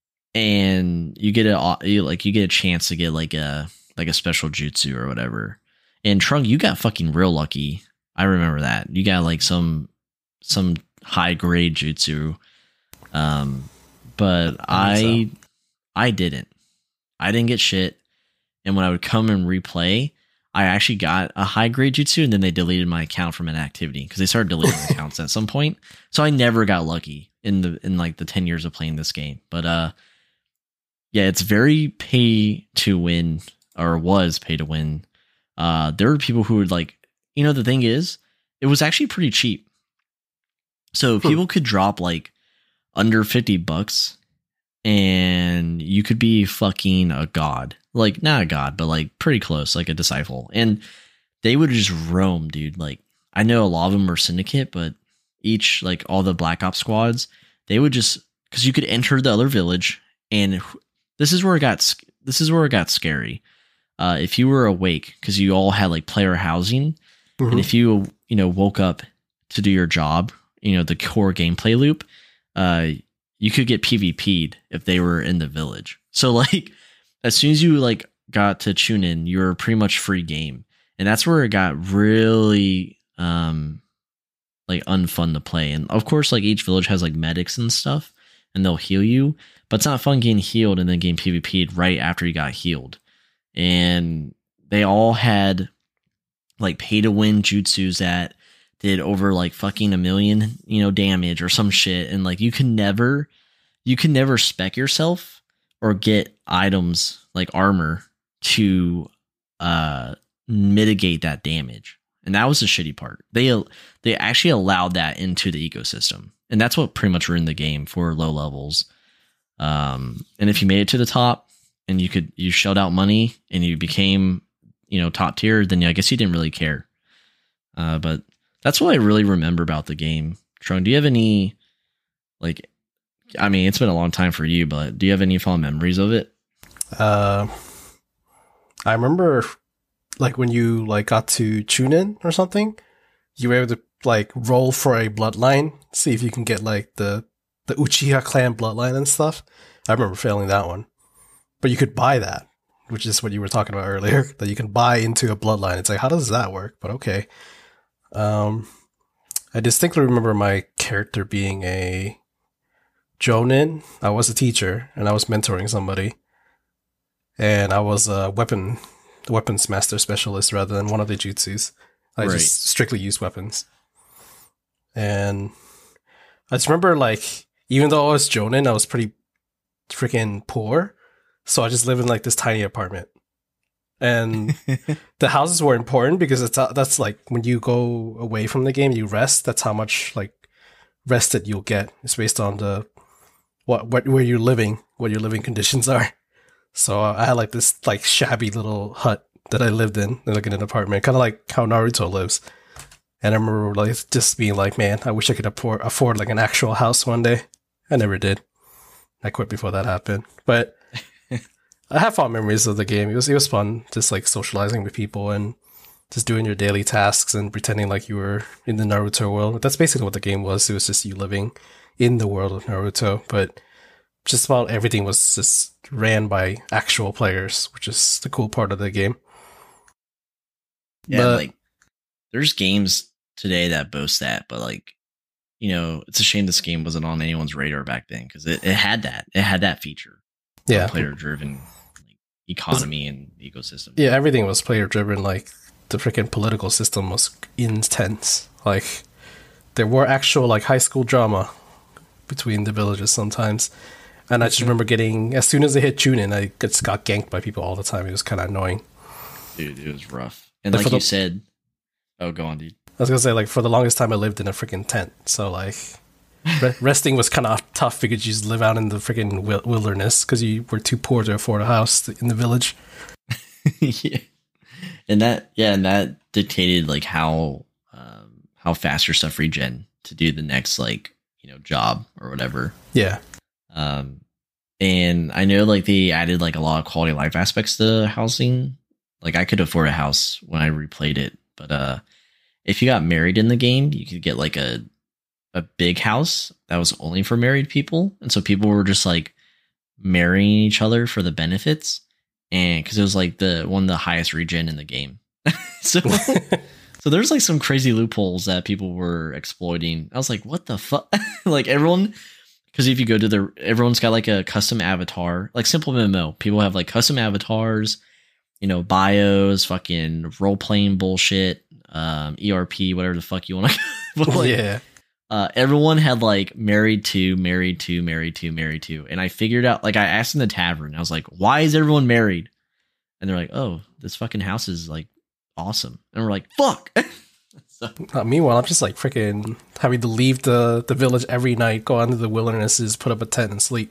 [SPEAKER 1] and you get a you, like you get a chance to get like a like a special jutsu or whatever. And Trung, you got fucking real lucky. I remember that you got like some some high grade jutsu, um, but I I, so. I didn't. I didn't get shit. And when I would come and replay, I actually got a high grade jutsu, and then they deleted my account from an activity because they started deleting accounts at some point. So I never got lucky in the in like the ten years of playing this game. But uh, yeah, it's very pay to win, or was pay to win. Uh, there were people who would like, you know, the thing is, it was actually pretty cheap. So hmm. people could drop like under fifty bucks, and you could be fucking a god. Like, not a god, but like pretty close, like a disciple. And they would just roam, dude. Like, I know a lot of them were syndicate, but each, like all the Black Ops squads, they would just, because you could enter the other village, and this is where it got, this is where it got scary. Uh, if you were awake, because you all had like player housing, mm-hmm. and if you, you know, woke up to do your job, you know, the core gameplay loop, uh, you could get PvP'd if they were in the village. So like, as soon as you like got to tune in, you were pretty much free game. And that's where it got really um like unfun to play. And of course, like each village has like medics and stuff, and they'll heal you, but it's not fun getting healed and then getting PvP'd right after you got healed. And they all had like pay to win jutsus that did over like fucking a million, you know, damage or some shit. And like you can never, you can never spec yourself or get items like armor to uh mitigate that damage. And that was the shitty part. They they actually allowed that into the ecosystem. And that's what pretty much ruined the game for low levels. Um, and if you made it to the top, and you could you shelled out money and you became, you know, top tier, then I guess you didn't really care. Uh, but that's what I really remember about the game. Trung, do you have any, like, I mean, it's been a long time for you, but do you have any fond memories of it?
[SPEAKER 2] Uh, I remember, like, when you, like, got to Chunin or something, you were able to, like, roll for a bloodline, see if you can get, like, the, the Uchiha clan bloodline and stuff. I remember failing that one. But you could buy that, which is what you were talking about earlier, that you can buy into a bloodline. It's like, how does that work? But okay. Um, I distinctly remember my character being a Jonin. I was a teacher, and I was mentoring somebody. And I was a weapon, weapons master specialist rather than one of the jutsus. I right. just strictly used weapons. And I just remember, like, even though I was Jonin, I was pretty freaking poor. So I just lived in, like, this tiny apartment. And the houses were important because it's that's, like, when you go away from the game, you rest. That's how much, like, rested you'll get. It's based on the what, what where you're living, what your living conditions are. So I had, like, this, like, shabby little hut that I lived in, like, in an apartment, kind of like how Naruto lives. And I remember, like, just being like, man, I wish I could afford, afford like, an actual house one day. I never did. I quit before that happened. But I have fond memories of the game. It was it was fun, just, like, socializing with people and just doing your daily tasks and pretending like you were in the Naruto world. That's basically what the game was. It was just you living in the world of Naruto, but just about everything was just ran by actual players, which is the cool part of the game.
[SPEAKER 1] Yeah, but, like, there's games today that boast that, but, like, you know, it's a shame this game wasn't on anyone's radar back then because it, it had that. It had that feature.
[SPEAKER 2] Yeah.
[SPEAKER 1] Player-driven, like, economy and ecosystem.
[SPEAKER 2] Yeah, everything was player-driven. Like, the freaking political system was intense. Like, there were actual, like, high school drama between the villages sometimes. And I just remember getting, as soon as I hit Chunin, I just got ganked by people all the time. It was kind of annoying.
[SPEAKER 1] Dude, it was rough. And like, like you the, said, oh, go on, dude.
[SPEAKER 2] I was going to say, like, for the longest time, I lived in a freaking tent. So, like, re- resting was kind of tough because you just live out in the freaking wilderness because you were too poor to afford a house in the village.
[SPEAKER 1] Yeah. And that, yeah, and that dictated, like, how, um, how fast your stuff regen to do the next, like, you know, job or whatever.
[SPEAKER 2] Yeah.
[SPEAKER 1] Um, and I know, like, they added, like, a lot of quality of life aspects to housing. Like, I could afford a house when I replayed it, but uh, if you got married in the game, you could get, like, a a big house that was only for married people, and so people were just, like, marrying each other for the benefits, and because it was, like, the one of the highest regen in the game. so, so there's, like, some crazy loopholes that people were exploiting. I was like, what the fuck? Like, everyone. Because if you go to the, everyone's got, like, a custom avatar, like simple M M O. People have, like, custom avatars, you know, bios, fucking role playing bullshit, um, E R P, whatever the fuck you want to. Like,
[SPEAKER 2] yeah.
[SPEAKER 1] Uh, everyone had, like, married to, married to, married to, married to, and I figured out, like, I asked in the tavern, I was like, why is everyone married? And they're like, oh, this fucking house is, like, awesome, and we're like, fuck. So.
[SPEAKER 2] Uh, meanwhile, I'm just, like, freaking having to leave the, the village every night, go out into the wildernesses, put up a tent, and sleep.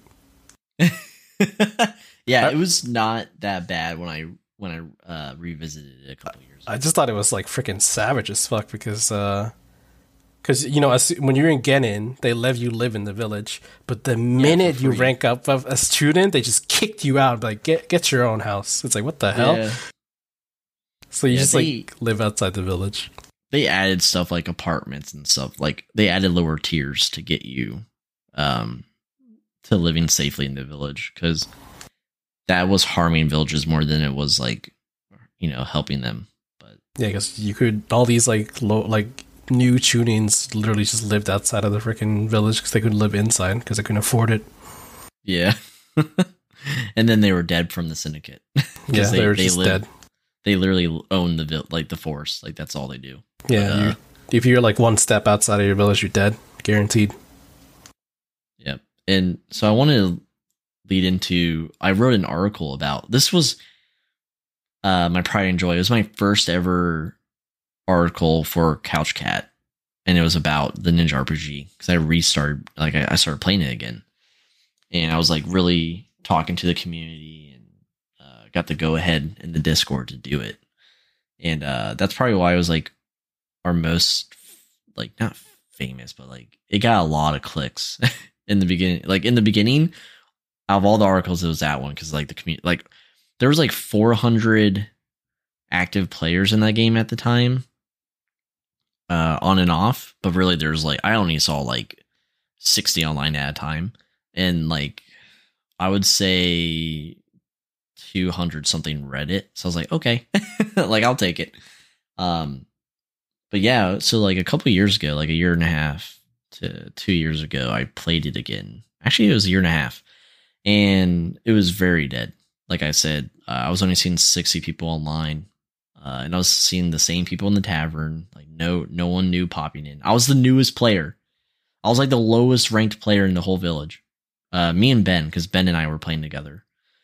[SPEAKER 1] Yeah,
[SPEAKER 2] I,
[SPEAKER 1] it was not that bad when I when I uh, revisited it a couple years ago.
[SPEAKER 2] I just thought it was, like, freaking savage as fuck because, uh, cause, you know, as, when you're in Genin, they let you live in the village, but the minute yeah, you rank up as a student, they just kicked you out. Like, get get your own house. It's like, what the hell? Yeah. So you yeah, just, they, like, live outside the village.
[SPEAKER 1] They added stuff like apartments and stuff. Like, they added lower tiers to get you um, to living safely in the village, because that was harming villages more than it was, like, you know, helping them. But
[SPEAKER 2] yeah, because you could, all these, like, low, like, new tunings literally just lived outside of the freaking village because they couldn't live inside because they couldn't afford it.
[SPEAKER 1] Yeah. And then they were dead from the syndicate.
[SPEAKER 2] Yeah, they, they were they just lived, dead.
[SPEAKER 1] They literally own the, like, the forest. Like, that's all they do.
[SPEAKER 2] Yeah, but, uh, you, if you're, like, one step outside of your village, you're dead. Guaranteed.
[SPEAKER 1] Yep. And so I want to lead into, I wrote an article about, this was uh, my pride and joy. It was my first ever article for Couch Cat, and it was about the Ninja R P G, because I restarted, like, I, I started playing it again. And I was, like, really talking to the community and uh, got the go ahead in the Discord to do it, and uh, that's probably why it was like our most like not famous, but like it got a lot of clicks in the beginning. Like in the beginning, out of all the articles, it was that one because like the community, like there was like four hundred active players in that game at the time, uh, on and off. But really, there's like I only saw like sixty online at a time, and like I would say two hundred something Reddit. So I was like, okay, like I'll take it. Um, but yeah, so like a couple years ago, like a year and a half to two years ago, I played it again. Actually, it was a year and a half, and it was very dead. Like I said, uh, I was only seeing sixty people online, uh, and I was seeing the same people in the tavern. Like no, no one new popping in. I was the newest player. I was like the lowest ranked player in the whole village. Uh, me and Ben, because Ben and I were playing together.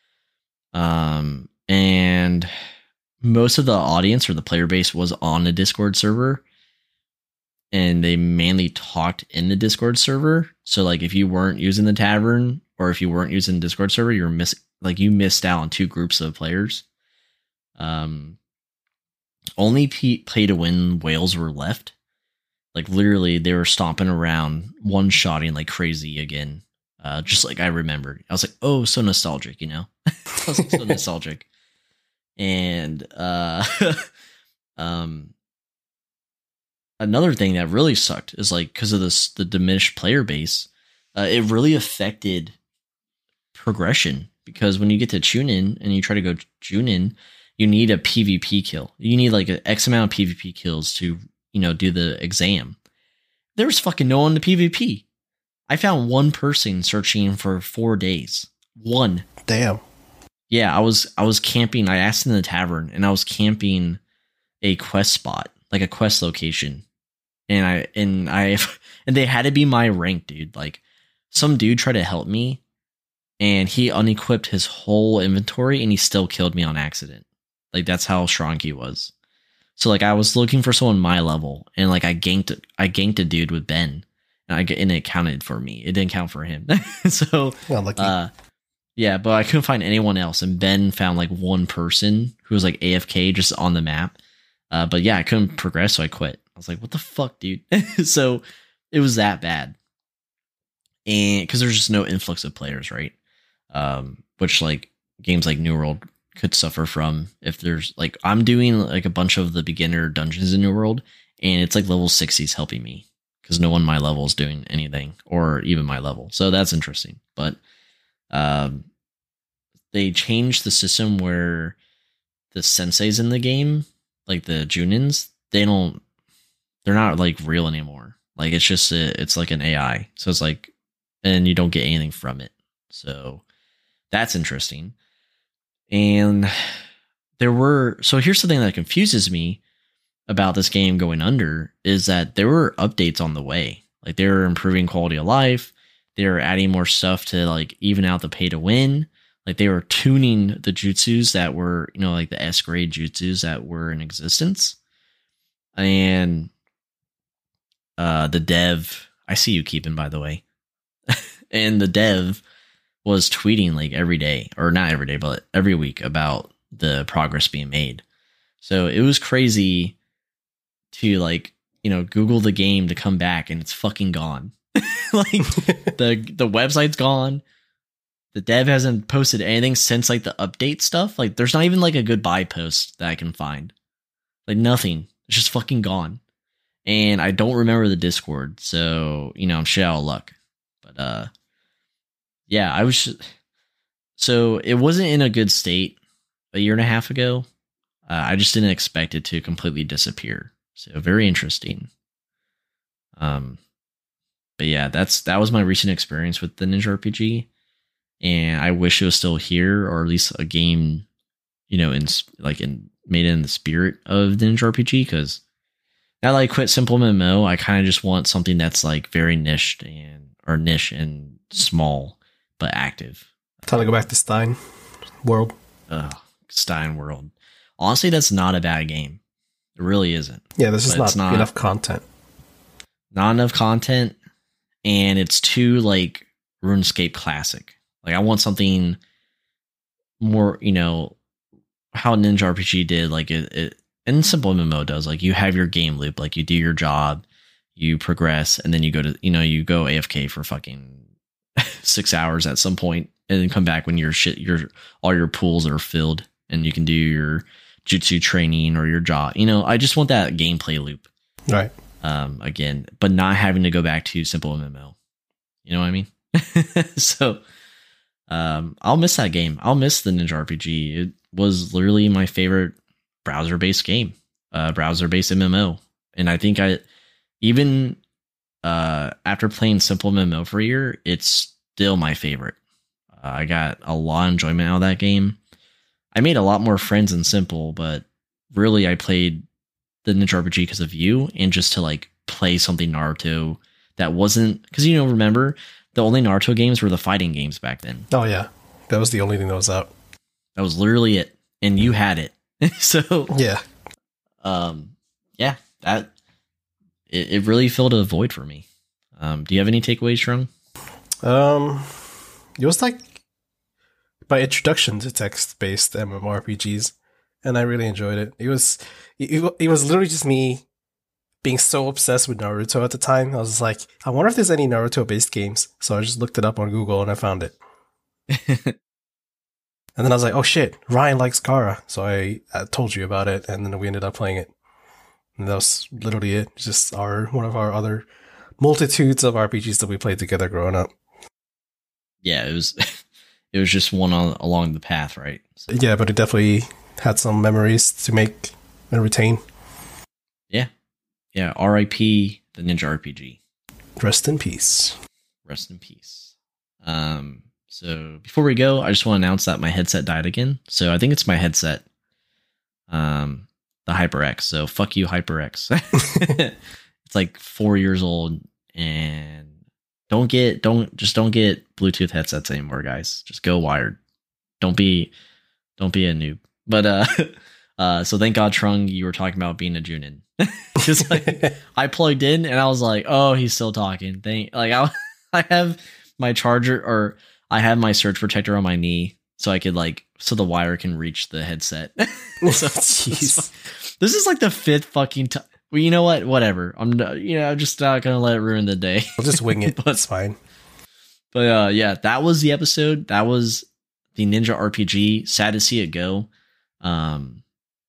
[SPEAKER 1] Um, and most of the audience or the player base was on the Discord server, and they mainly talked in the Discord server. So like if you weren't using the tavern or if you weren't using the Discord server, you were miss like you missed out on two groups of players. Um, only P- pay to win whales were left. Like literally, they were stomping around, one shotting like crazy again. Uh, just like I remembered. I was like, oh, so nostalgic, you know? I was like, so nostalgic. And uh, um, another thing that really sucked is like because of this the diminished player base, uh, it really affected progression. Because when you get to tune in and you try to go tune in, you need a PvP kill. You need like an X amount of PvP kills to, you know, do the exam. There was fucking no one to PvP. I found one person searching for four days. One.
[SPEAKER 2] Damn.
[SPEAKER 1] Yeah, I was I was camping. I asked in the tavern, and I was camping a quest spot, like a quest location, and I and I and they had to be my rank, dude. Like some dude tried to help me, and he unequipped his whole inventory, and he still killed me on accident. Like that's how strong he was. So like I was looking for someone my level, and like I ganked I ganked a dude with Ben. And, I, and it counted for me. It didn't count for him. so,
[SPEAKER 2] well,
[SPEAKER 1] uh, yeah, but I couldn't find anyone else. And Ben found like one person who was like A F K just on the map. Uh, but yeah, I couldn't progress, so I quit. I was like, what the fuck, dude? So it was that bad. And because there's just no influx of players, right? Um, which like games like New World could suffer from if there's like, I'm doing like a bunch of the beginner dungeons in New World, and it's like level sixties helping me. Because no one my level is doing anything, or even my level. So that's interesting. But um, they changed the system where the senseis in the game, like the Junins, they don't, they're not like real anymore. Like it's just, a, it's like an A I. So it's like, and you don't get anything from it. So that's interesting. And there were, so here's the thing that confuses me about this game going under is that there were updates on the way. Like they were improving quality of life. They were adding more stuff to like even out the pay to win. Like they were tuning the jutsus that were, you know, like the S grade jutsus that were in existence. And uh, the dev, I see you keeping, by the way. And the dev was tweeting like every day, or not every day, but every week about the progress being made. So it was crazy to like, you know, Google the game to come back and it's fucking gone. Like the the website's gone. The dev hasn't posted anything since like the update stuff. Like there's not even like a goodbye post that I can find. Like nothing. It's just fucking gone. And I don't remember the Discord, so you know, I'm shit out of luck. But uh yeah, I was just, so it wasn't in a good state a year and a half ago. Uh, I just didn't expect it to completely disappear. So very interesting. Um, but yeah, that's that was my recent experience with the Ninja R P G, and I wish it was still here, or at least a game, you know, in like in made in the spirit of the Ninja R P G. Because now that I quit Simple M M O, I kind of just want something that's like very niched and or niche and small but active.
[SPEAKER 2] Time to go back to Stein World.
[SPEAKER 1] Ugh, Stein World. Honestly, that's not a bad game. It really isn't.
[SPEAKER 2] Yeah, there's just not,
[SPEAKER 1] not
[SPEAKER 2] enough content.
[SPEAKER 1] Not enough content, and it's too like RuneScape classic. Like I want something more, you know, how Ninja R P G did, like it, it and Simple M M O does, like you have your game loop, like you do your job, you progress, and then you go to, you know, you go A F K for fucking six hours at some point, and then come back when your shit, your all your pools are filled, and you can do your jutsu training or your job. You know, I just want that gameplay loop,
[SPEAKER 2] right?
[SPEAKER 1] Um, again, but not having to go back to Simple M M O. You know what I mean? So, um, I'll miss that game. I'll miss the Ninja R P G. It was literally my favorite browser-based game, uh, browser-based M M O, and I think I even uh after playing Simple M M O for a year, it's still my favorite. Uh, I got a lot of enjoyment out of that game. I made a lot more friends in Simple, but really I played the Ninja R P G because of you, and just to like play something Naruto that wasn't, because, you know, remember the only Naruto games were the fighting games back then.
[SPEAKER 2] Oh yeah, that was the only thing that was out.
[SPEAKER 1] That was literally it, and you had it. So
[SPEAKER 2] yeah,
[SPEAKER 1] um, yeah, that it, it really filled a void for me. Um, do you have any takeaways, Trung?
[SPEAKER 2] Um, it was like my introduction to text-based MMORPGs, and I really enjoyed it. It was it, it was literally just me being so obsessed with Naruto at the time. I was like, I wonder if there's any Naruto-based games. So I just looked it up on Google and I found it. And then I was like, oh shit, Ryan likes Gaara. So I, I told you about it, and then we ended up playing it. And that was literally it. Just our one of our other multitudes of R P Gs that we played together growing up.
[SPEAKER 1] Yeah, it was it was just one on, along the path, right? So.
[SPEAKER 2] Yeah, but it definitely had some memories to make and retain.
[SPEAKER 1] Yeah. Yeah, R I P the Ninja R P G.
[SPEAKER 2] Rest in peace.
[SPEAKER 1] Rest in peace. Um, so before we go, I just want to announce that my headset died again. So I think it's my headset. Um, the HyperX. So fuck you, HyperX. It's like four years old, and don't get don't just don't get Bluetooth headsets anymore, guys. Just go wired. Don't be don't be a noob. But uh uh so thank God, Trung, you were talking about being a Junin. Just like I plugged in and I was like, oh, he's still talking. Thank like I I have my charger, or I have my surge protector on my knee, so I could like so the wire can reach the headset. So,
[SPEAKER 2] Jeez.
[SPEAKER 1] This is like the fifth fucking time. Well, you know what? Whatever. I'm you know I'm just not gonna let it ruin the day.
[SPEAKER 2] I'll just wing it.
[SPEAKER 1] But
[SPEAKER 2] That's fine.
[SPEAKER 1] But uh, yeah, that was the episode. That was the Ninja R P G. Sad to see it go. Um,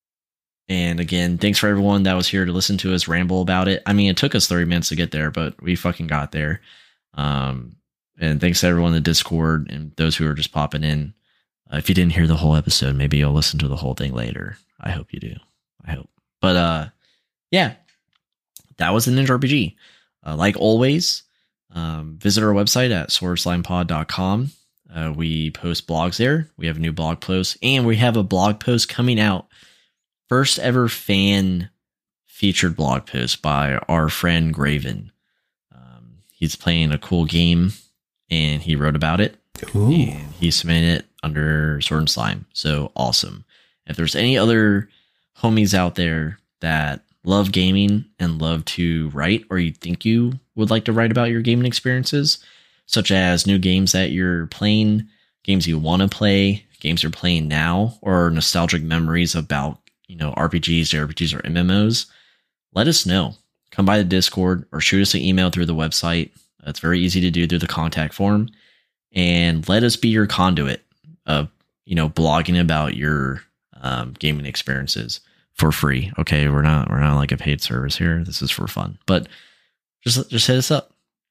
[SPEAKER 1] and again, thanks for everyone that was here to listen to us ramble about it. I mean, it took us thirty minutes to get there, but we fucking got there. Um, and thanks to everyone in the Discord and those who are just popping in. Uh, if you didn't hear the whole episode, maybe you'll listen to the whole thing later. I hope you do. I hope. But uh, yeah, that was the Ninja R P G. Uh, like always, um, visit our website at sword slime pod dot com. Uh, we post blogs there. We have a new blog post, and we have a blog post coming out. First ever fan featured blog post by our friend Graven. Um, he's playing a cool game, and he wrote about it.
[SPEAKER 2] Ooh.
[SPEAKER 1] And he submitted it under Sword and Slime. So awesome. If there's any other homies out there that love gaming and love to write, or you think you would like to write about your gaming experiences, such as new games that you're playing, games you want to play, games you're playing now, or nostalgic memories about, you know, R P Gs, J R P Gs, or M M Os, let us know. Come by the Discord or shoot us an email through the website. It's very easy to do through the contact form. And let us be your conduit of, you know, blogging about your um, gaming experiences for free. Okay, we're not we're not like a paid service here. This is for fun. But just just hit us up.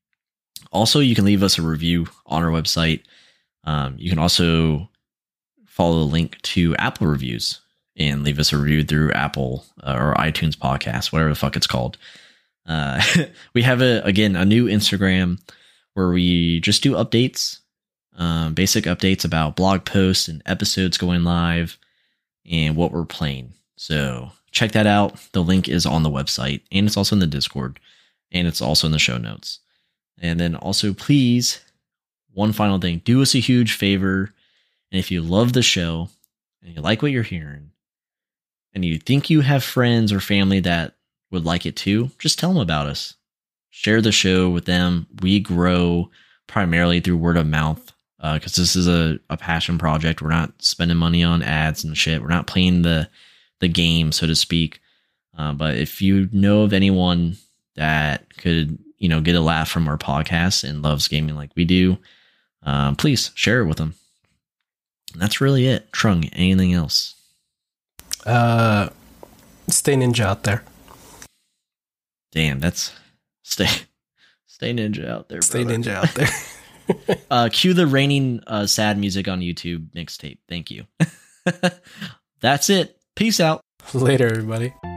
[SPEAKER 1] Also, you can leave us a review on our website. Um, you can also follow the link to Apple reviews and leave us a review through Apple uh, or iTunes podcast, whatever the fuck it's called. Uh, we have a again a new Instagram where we just do updates. Um, basic updates about blog posts and episodes going live and what we're playing. So check that out. The link is on the website, and it's also in the Discord, and it's also in the show notes. And then also, please, one final thing, do us a huge favor. And if you love the show and you like what you're hearing and you think you have friends or family that would like it too, just tell them about us. Share the show with them. We grow primarily through word of mouth. because uh, this is a, a passion project. We're not spending money on ads and shit. We're not playing the the game, so to speak. Uh, but if you know of anyone that could, you know, get a laugh from our podcast and loves gaming like we do, um, please share it with them. And that's really it. Trung, anything else?
[SPEAKER 2] Uh, stay ninja out there.
[SPEAKER 1] Damn, that's stay stay ninja out there.
[SPEAKER 2] Stay
[SPEAKER 1] brother.
[SPEAKER 2] ninja out there.
[SPEAKER 1] uh, cue the raining uh, sad music on YouTube mixtape. Thank you. That's it. Peace out.
[SPEAKER 2] Later, everybody.